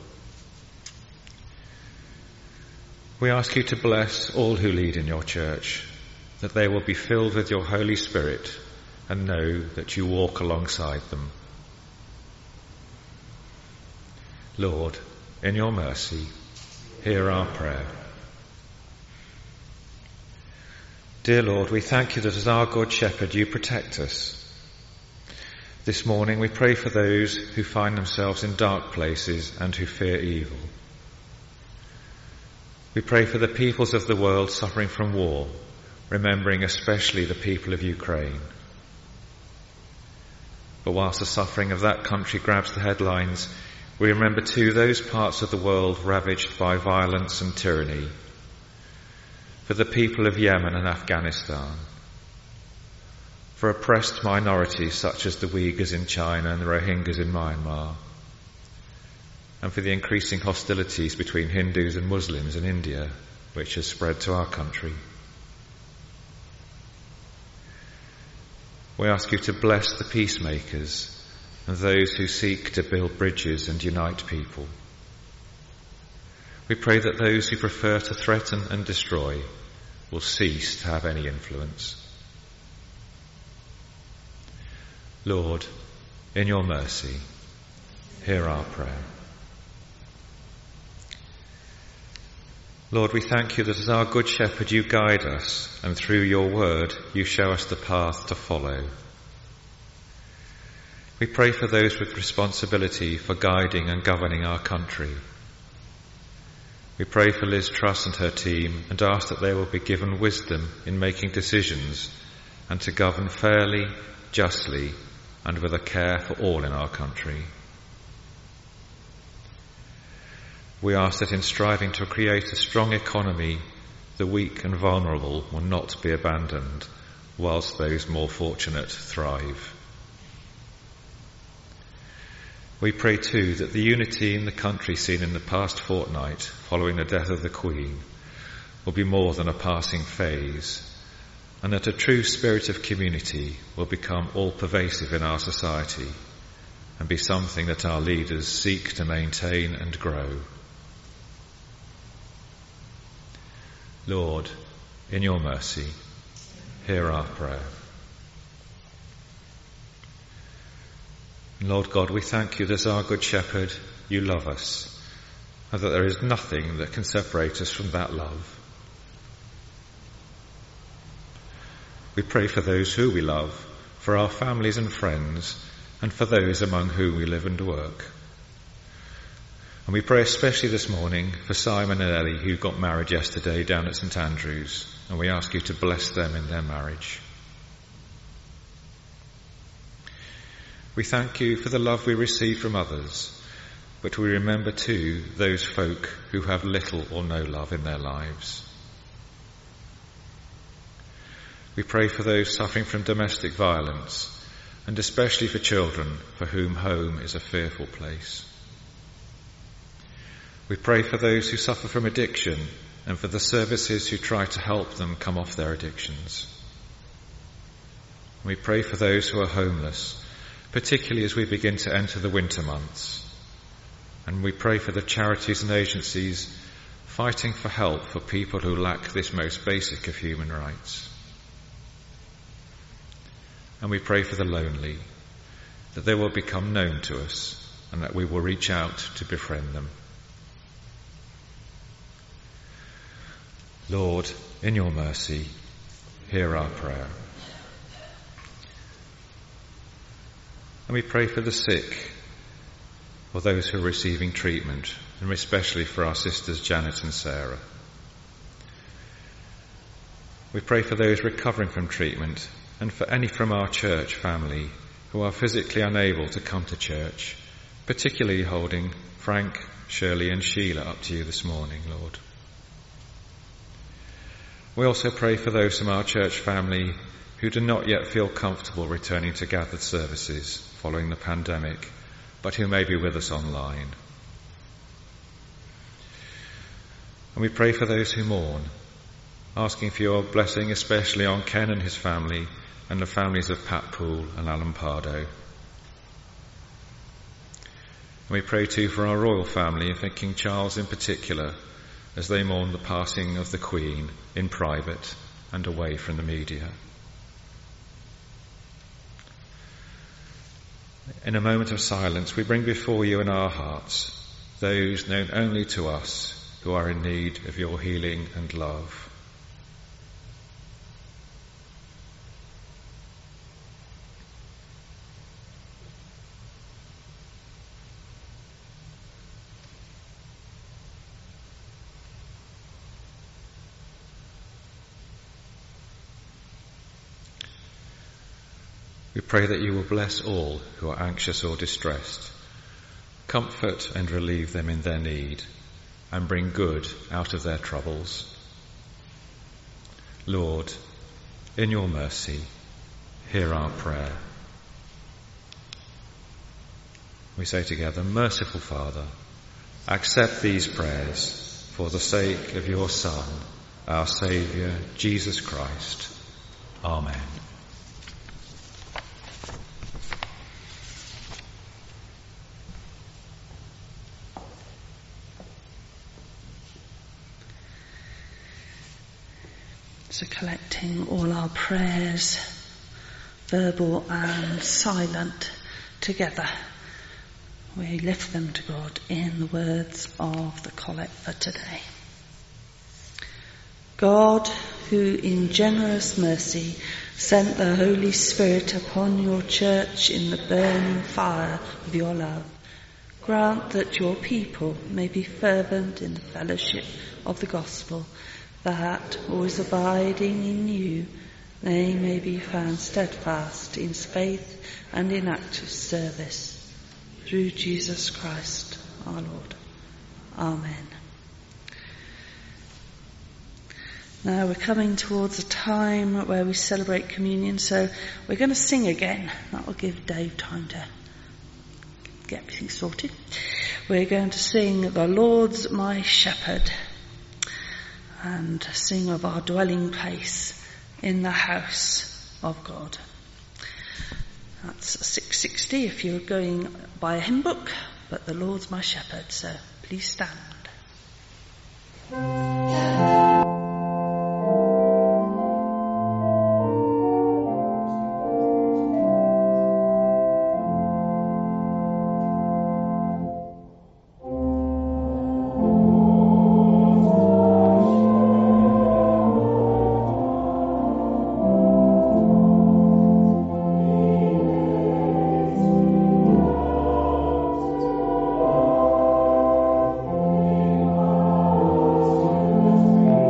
We ask you to bless all who lead in your church, that they will be filled with your Holy Spirit and know that you walk alongside them. Lord, in your mercy, hear our prayer. Dear Lord, we thank you that as our Good Shepherd you protect us. This morning we pray for those who find themselves in dark places and who fear evil. We pray for the peoples of the world suffering from war, remembering especially the people of Ukraine. But whilst the suffering of that country grabs the headlines, we remember too those parts of the world ravaged by violence and tyranny, for the people of Yemen and Afghanistan, for oppressed minorities such as the Uyghurs in China and the Rohingyas in Myanmar, and for the increasing hostilities between Hindus and Muslims in India, which has spread to our country. We ask you to bless the peacemakers and those who seek to build bridges and unite people. We pray that those who prefer to threaten and destroy will cease to have any influence. Lord, in your mercy, hear our prayer. Lord, we thank you that as our good shepherd you guide us, and through your word you show us the path to follow. We pray for those with responsibility for guiding and governing our country. We pray for Liz Truss and her team and ask that they will be given wisdom in making decisions and to govern fairly, justly, and with a care for all in our country. We ask that in striving to create a strong economy, the weak and vulnerable will not be abandoned, whilst those more fortunate thrive. We pray too that the unity in the country seen in the past fortnight following the death of the Queen will be more than a passing phase, and that a true spirit of community will become all-pervasive in our society and be something that our leaders seek to maintain and grow. Lord, in your mercy, hear our prayer. Lord God, we thank you that as our good shepherd, you love us, and that there is nothing that can separate us from that love. We pray for those who we love, for our families and friends, and for those among whom we live and work. And we pray especially this morning for Simon and Ellie, who got married yesterday down at St Andrews, and we ask you to bless them in their marriage. We thank you for the love we receive from others, but we remember too those folk who have little or no love in their lives. We pray for those suffering from domestic violence, and especially for children for whom home is a fearful place. We pray for those who suffer from addiction and for the services who try to help them come off their addictions. We pray for those who are homeless, particularly as we begin to enter the winter months. And we pray for the charities and agencies fighting for help for people who lack this most basic of human rights. And we pray for the lonely, that they will become known to us and that we will reach out to befriend them. Lord, in your mercy, hear our prayer. And we pray for the sick, for those who are receiving treatment, and especially for our sisters Janet and Sarah. We pray for those recovering from treatment, and for any from our church family who are physically unable to come to church, particularly holding Frank, Shirley and Sheila up to you this morning, Lord. We also pray for those from our church family who do not yet feel comfortable returning to gathered services following the pandemic, but who may be with us online. And we pray for those who mourn, asking for your blessing especially on Ken and his family and the families of Pat Poole and Alan Pardo. And we pray too for our royal family and for King Charles in particular, as they mourn the passing of the Queen in private and away from the media. In a moment of silence, we bring before you in our hearts those known only to us who are in need of your healing and love. We pray that you will bless all who are anxious or distressed, comfort and relieve them in their need, and bring good out of their troubles. Lord, in your mercy, hear our prayer. We say together, Merciful Father, accept these prayers for the sake of your Son, our Saviour, Jesus Christ. Amen. So collecting all our prayers, verbal and silent, together, we lift them to God in the words of the collect for today. God, who in generous mercy sent the Holy Spirit upon your church in the burning fire of your love, grant that your people may be fervent in the fellowship of the gospel, that, always abiding in you, they may be found steadfast in faith and in active service. Through Jesus Christ our Lord. Amen. Now we're coming towards a time where we celebrate communion, so we're going to sing again. That will give Dave time to get everything sorted. We're going to sing The Lord's My Shepherd, and sing of our dwelling place in the house of God. That's six sixty if you're going by a hymn book, but The Lord's My Shepherd, so please stand. Amen.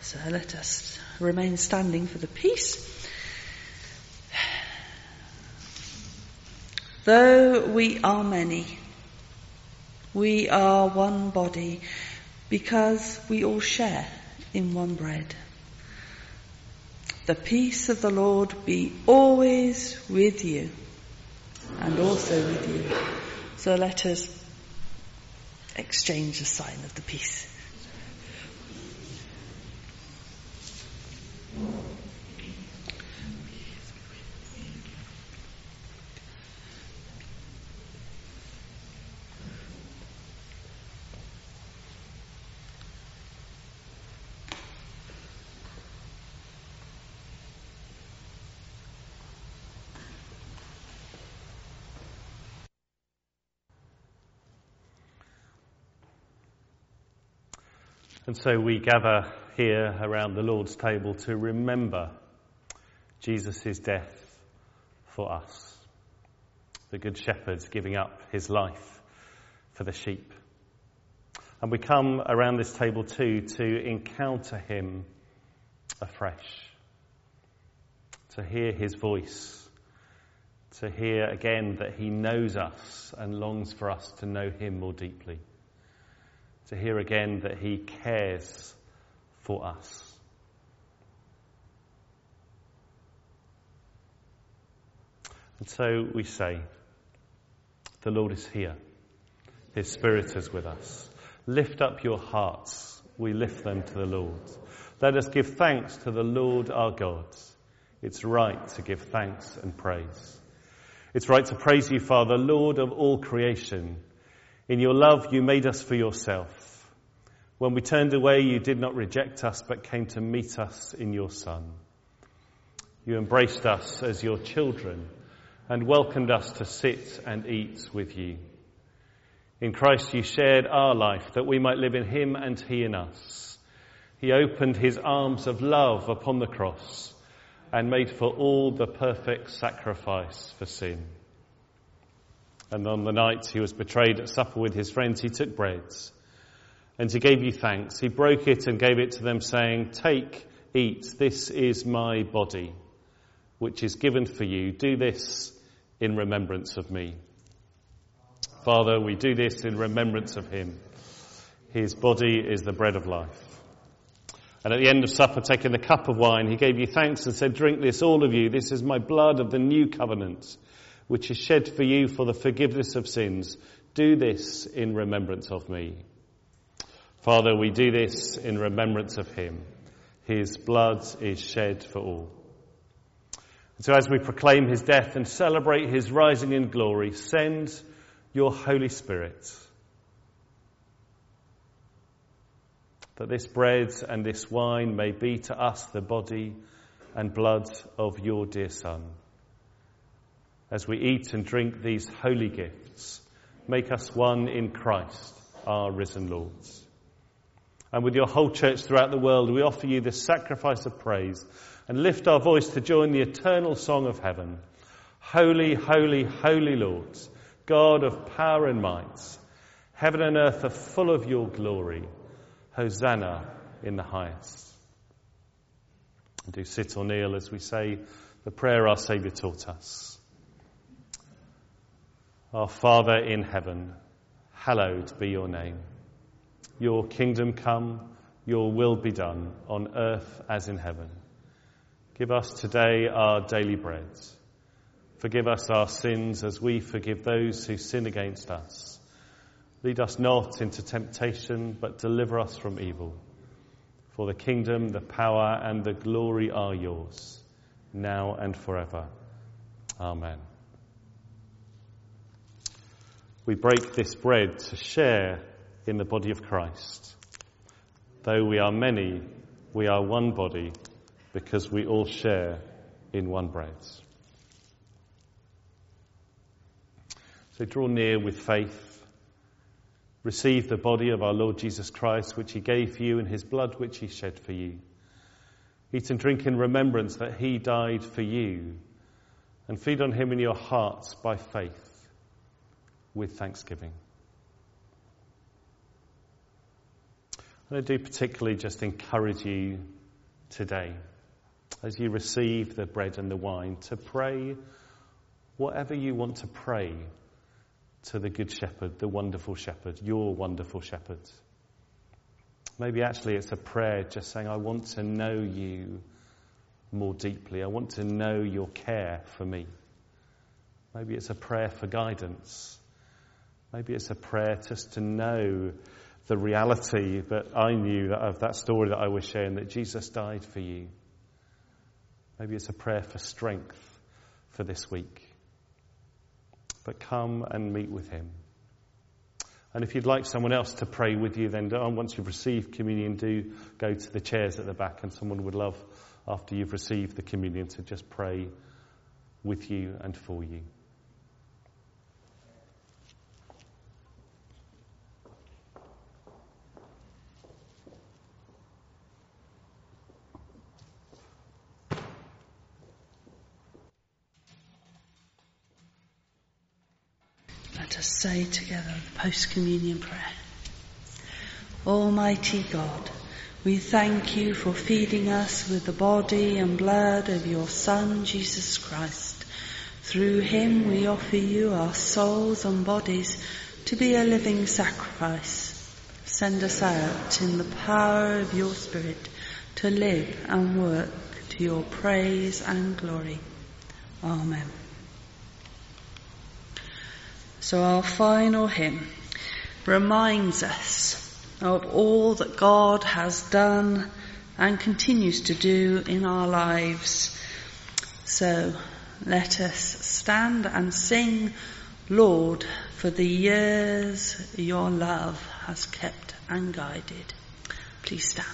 So let us remain standing for the peace. Though we are many, we are one body, because we all share in one bread. The peace of the Lord be always with you, and also with you. So let us exchange a sign of the peace. And so we gather here around the Lord's table to remember Jesus' death for us. The Good Shepherd giving up his life for the sheep. And we come around this table too to encounter him afresh. To hear his voice. To hear again that he knows us and longs for us to know him more deeply. To hear again that he cares for us. And so we say, the Lord is here. His Spirit is with us. Lift up your hearts. We lift them to the Lord. Let us give thanks to the Lord our God. It's right to give thanks and praise. It's right to praise you, Father, Lord of all creation. In your love, you made us for yourself. When we turned away, you did not reject us, but came to meet us in your Son. You embraced us as your children and welcomed us to sit and eat with you. In Christ, you shared our life that we might live in him and he in us. He opened his arms of love upon the cross and made for all the perfect sacrifice for sin. And on the night he was betrayed at supper with his friends, he took bread, and he gave you thanks. He broke it and gave it to them, saying, "Take, eat, this is my body, which is given for you. Do this in remembrance of me." Father, we do this in remembrance of him. His body is the bread of life. And at the end of supper, taking the cup of wine, he gave you thanks and said, "Drink this, all of you. This is my blood of the new covenant, which is shed for you for the forgiveness of sins. Do this in remembrance of me." Father, we do this in remembrance of him. His blood is shed for all. And so as we proclaim his death and celebrate his rising in glory, send your Holy Spirit, that this bread and this wine may be to us the body and blood of your dear Son. As we eat and drink these holy gifts, make us one in Christ, our risen Lord. And with your whole church throughout the world, we offer you this sacrifice of praise and lift our voice to join the eternal song of heaven. Holy, holy, holy Lord, God of power and might, heaven and earth are full of your glory. Hosanna in the highest. And do sit or kneel as we say the prayer our Saviour taught us. Our Father in heaven, hallowed be your name. Your kingdom come, your will be done, on earth as in heaven. Give us today our daily bread. Forgive us our sins as we forgive those who sin against us. Lead us not into temptation, but deliver us from evil. For the kingdom, the power, and the glory are yours, now and forever. Amen. We break this bread to share in the body of Christ. Though we are many, we are one body, because we all share in one bread. So draw near with faith. Receive the body of our Lord Jesus Christ, which he gave for you, and his blood which he shed for you. Eat and drink in remembrance that he died for you, and feed on him in your hearts by faith with thanksgiving. And I do particularly just encourage you today, as you receive the bread and the wine, to pray whatever you want to pray to the Good Shepherd, the wonderful Shepherd, your wonderful Shepherd. Maybe actually it's a prayer just saying, I want to know you more deeply. I want to know your care for me. Maybe it's a prayer for guidance. Maybe it's a prayer just to know the reality that I knew that of that story that I was sharing, that Jesus died for you. Maybe it's a prayer for strength for this week. But come and meet with him. And if you'd like someone else to pray with you, then once you've received communion, do go to the chairs at the back, and someone would love, after you've received the communion, to just pray with you and for you. Let us say together the post-communion prayer. Almighty God, we thank you for feeding us with the body and blood of your Son, Jesus Christ. Through him we offer you our souls and bodies to be a living sacrifice. Send us out in the power of your Spirit to live and work to your praise and glory. Amen. So our final hymn reminds us of all that God has done and continues to do in our lives. So let us stand and sing, Lord, for the years your love has kept and guided. Please stand.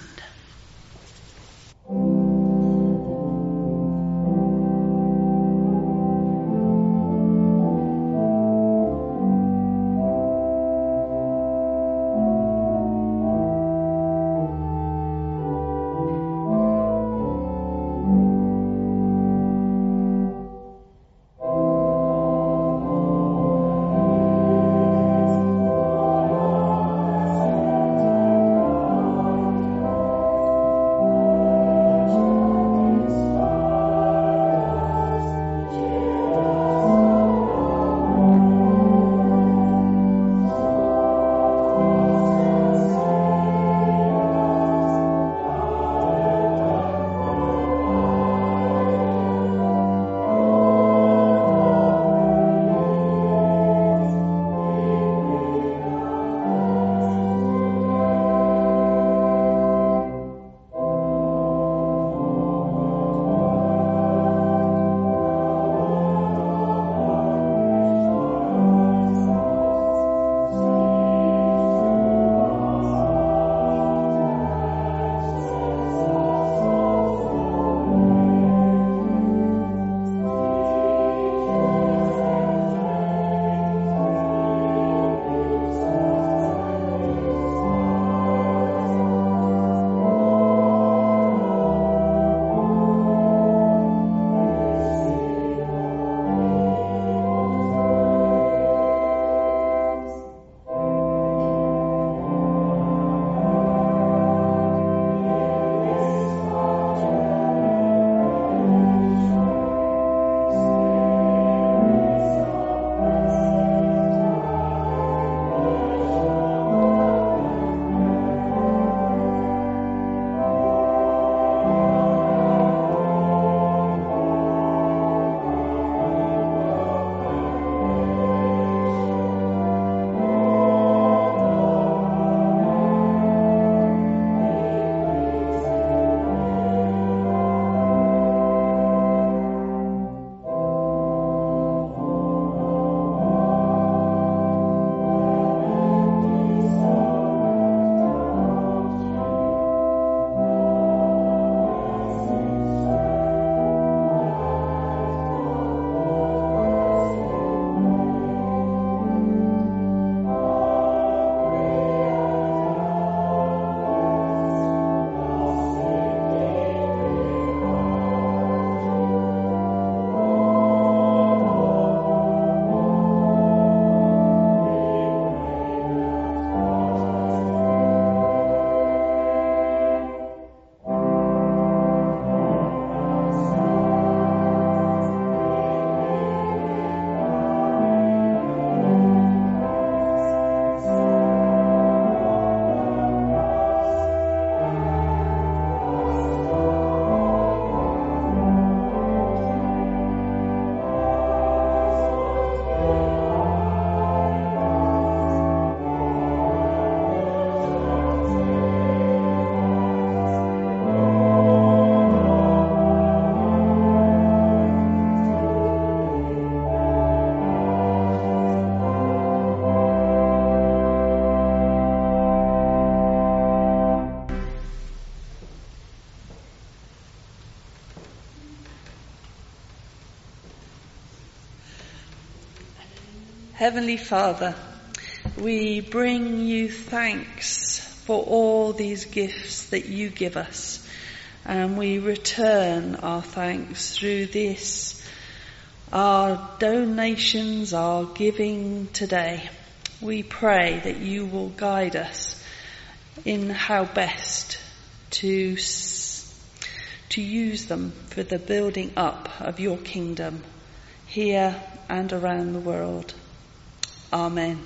Heavenly Father, we bring you thanks for all these gifts that you give us, and we return our thanks through this, our donations, our giving today. We pray that you will guide us in how best to to use them for the building up of your kingdom here and around the world. Amen.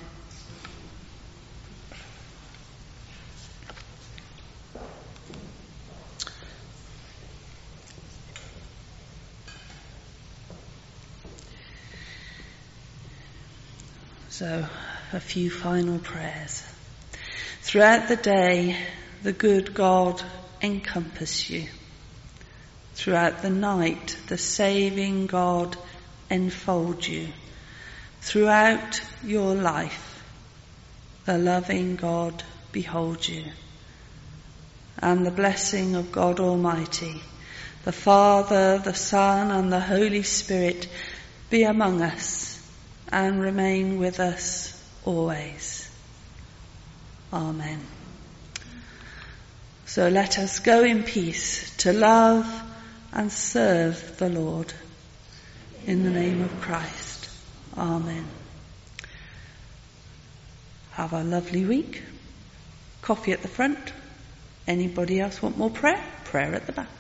So, a few final prayers. Throughout the day, the good God encompass you. Throughout the night, the saving God enfold you. Throughout your life, the loving God behold you. And the blessing of God Almighty, the Father, the Son, and the Holy Spirit be among us and remain with us always. Amen. So let us go in peace to love and serve the Lord. In the name of Christ. Amen. Have a lovely week. Coffee at the front. Anybody else want more prayer? Prayer at the back.